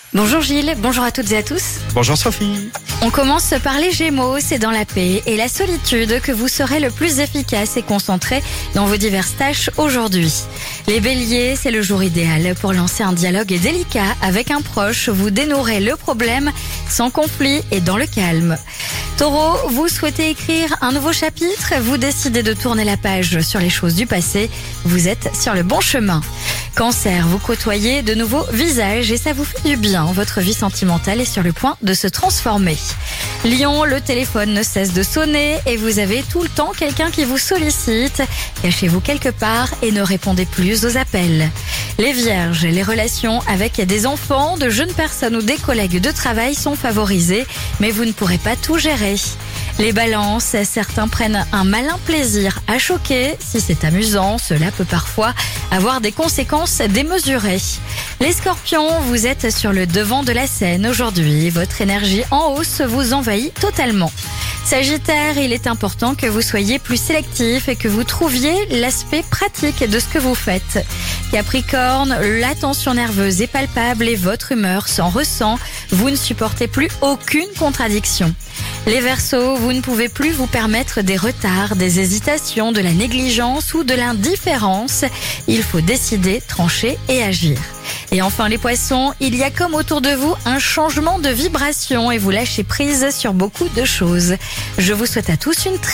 Bonjour Gilles, bonjour à toutes et à tous. Bonjour Sophie. On commence par les Gémeaux, c'est dans la paix et la solitude que vous serez le plus efficace et concentré dans vos diverses tâches aujourd'hui. Les Béliers, c'est le jour idéal pour lancer un dialogue délicat avec un proche. Vous dénouerez le problème sans conflit et dans le calme. Taureau, vous souhaitez écrire un nouveau chapitre, vous décidez de tourner la page sur les choses du passé, vous êtes sur le bon chemin. Cancer, vous côtoyez de nouveaux visages et ça vous fait du bien. Votre vie sentimentale est sur le point de se transformer. Lion, le téléphone ne cesse de sonner et vous avez tout le temps quelqu'un qui vous sollicite. Cachez-vous quelque part et ne répondez plus aux appels. Les Vierges, les relations avec des enfants, de jeunes personnes ou des collègues de travail sont favorisées, mais vous ne pourrez pas tout gérer. Les Balances, certains prennent un malin plaisir à choquer. Si c'est amusant, cela peut parfois avoir des conséquences démesurées. Les Scorpions, vous êtes sur le devant de la scène aujourd'hui. Votre énergie en hausse vous envahit totalement. Sagittaire, il est important que vous soyez plus sélectif et que vous trouviez l'aspect pratique de ce que vous faites. Capricorne, la tension nerveuse est palpable et votre humeur s'en ressent. Vous ne supportez plus aucune contradiction. Les Verseaux, vous ne pouvez plus vous permettre des retards, des hésitations, de la négligence ou de l'indifférence. Il faut décider, trancher et agir. Et enfin les Poissons, il y a comme autour de vous un changement de vibration et vous lâchez prise sur beaucoup de choses. Je vous souhaite à tous une très